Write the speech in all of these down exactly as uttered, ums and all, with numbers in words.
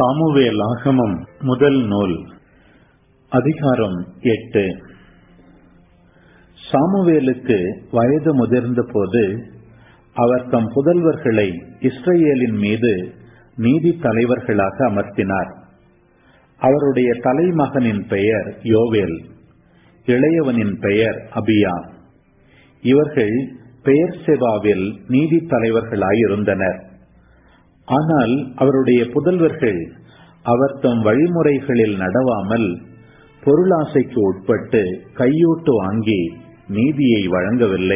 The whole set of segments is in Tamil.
சாமுவேலாகமம் முதல் நூல் அதிகாரம் எட்டு. சாமுவேலுக்கு வயது முதிர்ந்த போது அவர் தம் புதல்வர்களை இஸ்ரவேலின் மீது நீதி தலைவர்களாக அமர்த்தினார். அவருடைய தலைமகனின் பெயர் யோவேல், இளையவனின் பெயர் அபியா. இவர்கள் பெயர்செபாவில் நீதி தலைவர்களாயிருந்தனர். ஆனால் அவருடைய புதல்வர்கள் அவர் தம் வழிமுறைகளில் நடவாமல் பொருளாசைக்கு உட்பட்டு கையூட்டு வாங்கி நீதியை வழங்கவில்லை.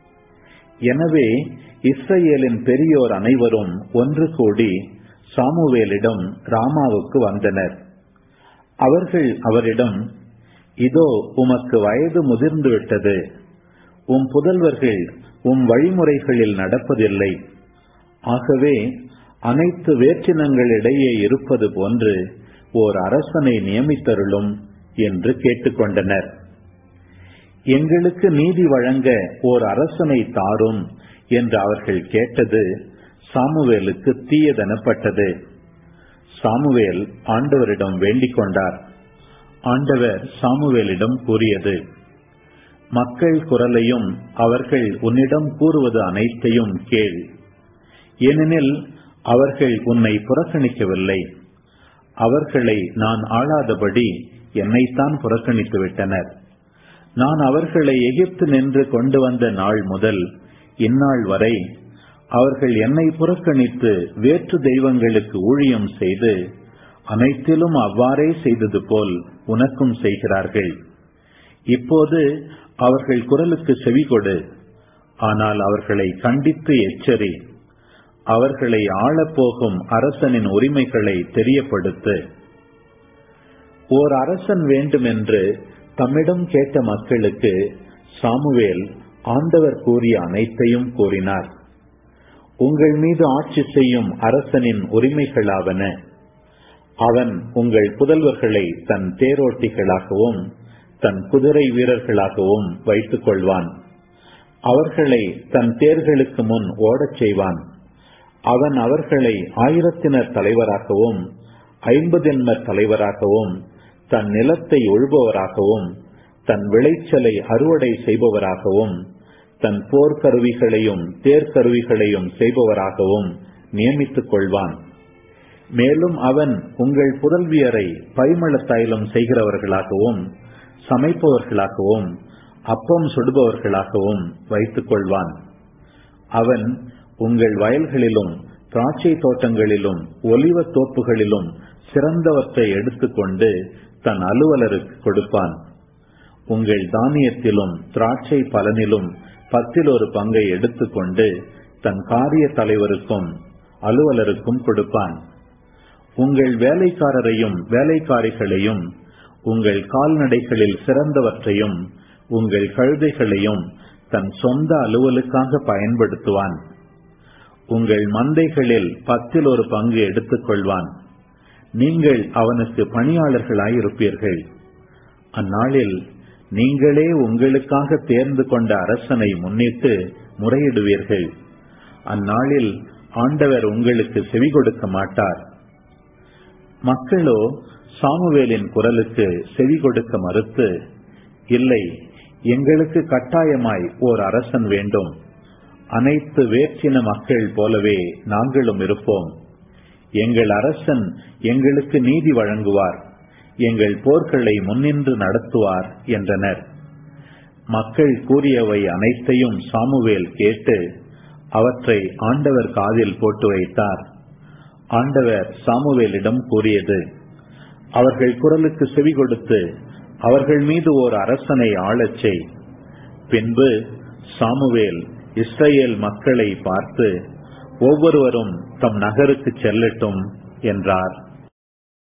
எனவே இஸ்ரவேலின் பெரியோர் அனைவரும் ஒன்று கூடி சாமுவேலிடம் ராமாவுக்கு வந்தனர். அவர்கள் அவரிடம், இதோ உமக்கு வயது முதிர்ந்து விட்டது, உம் புதல்வர்கள் உம் வழிமுறைகளில் நடப்பதில்லை. ஆகவே அனைத்து வேற்றினங்களிடையே இருப்பது போன்று ஓர் அரசனை நியமித்தருளும் என்று கேட்டுக்கொண்டனர். எங்களுக்கு நீதி வழங்க ஓர் அரசனை தாரும் என்று அவர்கள் கேட்டது சாமுவேலுக்கு தீயதெனப்பட்டது. சாமுவேல் ஆண்டவரிடம் வேண்டிக் கொண்டார். ஆண்டவர் சாமுவேலிடம் கூறியது, மக்கள் குரலையும் அவர்கள் உன்னிடம் கூறுவது அனைத்தையும் கேள். ஏனெனில் அவர்கள் உன்னை புறக்கணிக்கவில்லை. அவர்களை நான் ஆளாதபடி என்னைத்தான் புறக்கணித்து விட்டனர். நான் அவர்களை எகிப்து நின்று கொண்டு வந்த நாள் முதல் இந்நாள் வரை அவர்கள் என்னை புறக்கணித்து வேற்று தெய்வங்களுக்கு ஊழியம் செய்து அனைத்திலும் அவ்வாறே செய்தது போல் உனக்கும் செய்கிறார்கள். இப்போது அவர்கள் குரலுக்கு செவிகொடு. ஆனால் அவர்களை கண்டித்து எச்சரி. அவர்களை ஆளப்போகும் அரசனின் உரிமைகளை தெரியப்படுத்து. ஓர் அரசன் வேண்டுமென்று தம்மிடம் கேட்ட மக்களுக்கு சாமுவேல் ஆண்டவர் கூறிய அனைத்தையும் கூறினார். உங்கள் மீது ஆட்சி செய்யும் அரசனின் உரிமைகளாவன. அவன் உங்கள் புதல்வர்களை தன் தேரோட்டிகளாகவும் தன் குதிரை வீரர்களாகவும் வைத்துக் கொள்வான். அவர்களை தன் தேர்களுக்கு முன் ஓடச் செய்வான். அவன் அவர்களை ஆயிரத்தினர் தலைவராகவும் ஐம்பதின்மர் தலைவராகவும் தன் நிலத்தை உழுபவராகவும் தன் விளைச்சலை அறுவடை செய்பவராகவும் தன் போர்க்கருவிகளையும் தேர்கருவிகளையும் செய்பவராகவும் நியமித்துக் கொள்வான். மேலும் அவன் உங்கள் புதல்வியரை பரிமள தைலம் செய்கிறவர்களாகவும் சமைப்பவர்களாகவும் அப்பம் சுடுபவர்களாகவும் வைத்துக் கொள்வான். அவன் உங்கள் வயல்களிலும் திராட்சை தோட்டங்களிலும் ஒலிவ தோப்புகளிலும் சிறந்தவற்றை எடுத்துக்கொண்டு தன் அலுவலருக்கு கொடுப்பான். உங்கள் தானியத்திலும் திராட்சை பலனிலும் பத்தில் ஒரு பங்கை எடுத்துக்கொண்டு தன் காரிய தலைவருக்கும் அலுவலருக்கும் கொடுப்பான். உங்கள் வேலைக்காரரையும் வேலைக்காரிகளையும் உங்கள் கால்நடைகளில் சிறந்தவற்றையும் உங்கள் கழுதைகளையும் தன் சொந்த அலுவலுக்காக பயன்படுத்துவான். உங்கள் மந்தைகளில் பத்தில் ஒரு பங்கு எடுத்துக் கொள்வான். நீங்கள் அவனுக்கு பணியாளர்களாயிருப்பீர்கள். அந்நாளில் நீங்களே உங்களுக்காக தேர்ந்து கொண்ட அரசனை முன்னிட்டு முறையிடுவீர்கள். அந்நாளில் ஆண்டவர் உங்களுக்கு செவி கொடுக்க மாட்டார். மக்களோ சாமுவேலின் குரலுக்கு செவி கொடுக்க மறுத்து, இல்லை, எங்களுக்கு கட்டாயமாய் ஓர் அரசன் வேண்டும். அனைத்து வேற்றின மக்கள் போலவே நாங்களும் இருப்போம். எங்கள் அரசன் எங்களுக்கு நீதி வழங்குவார், எங்கள் போர்களை முன்னின்று நடத்துவார் என்றனர். மக்கள் கூறியவை அனைத்தையும் சாமுவேல் கேட்டு அவற்றை ஆண்டவர் காதில் போட்டு வைத்தார். ஆண்டவர் சாமுவேலிடம் கூறியது, அவர்கள் குரலுக்கு செவி கொடுத்து அவர்கள் மீது ஓர் அரசனை ஆளச் செய். பின்பு சாமுவேல் இஸ்ரவேல் மக்களை பார்த்து, ஒவ்வொருவரும் தம் நகருக்கு செல்லட்டும் என்றார்.